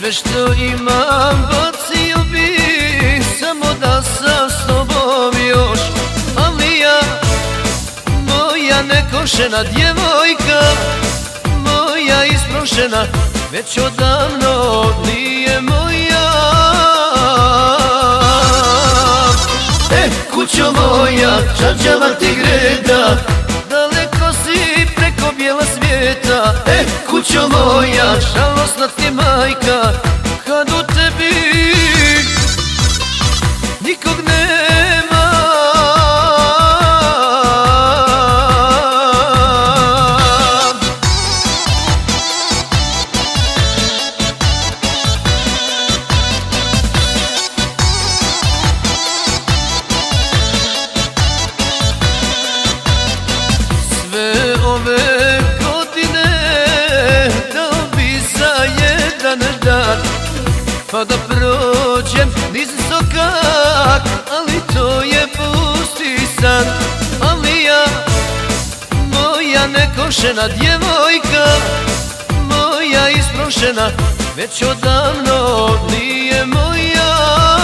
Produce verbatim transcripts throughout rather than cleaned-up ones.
Sve što imam bacio bi, samo da sam s tobom još. Ali ja, moja nekošena djevojka, moja isprošena, već odavno nije moja. E, kućo moja, čađava ti greda, daleko si preko bijela svijeta. E, kućo moja, žalosna ti majka, kad u tebi nikog nema. Sve ove godine dao bi za jedan dan, pa da prođem niz sokak, ali to je pusti san. Ali ja, moja nekošena djevojka, moja isprošena, već odavno nije moja.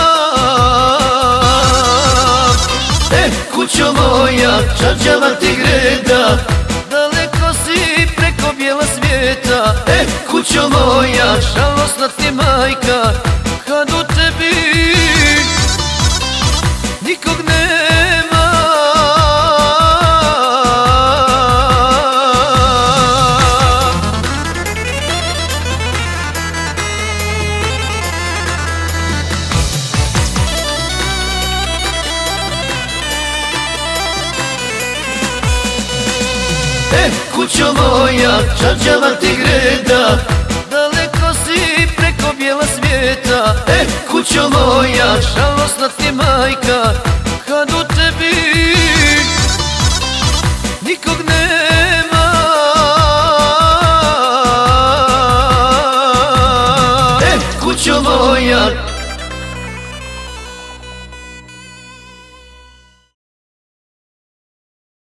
E, kućo moja, čađava ti greda, daleko si preko bijela svijeta. E, kućo moja, žalosna ti majka, kad u tebi nikog nema. E, kućo moja, čađava ti greda, daleko si preko bijela svijeta. E, kućo moja, žalosna ti majka, kad u tebi nikog nema.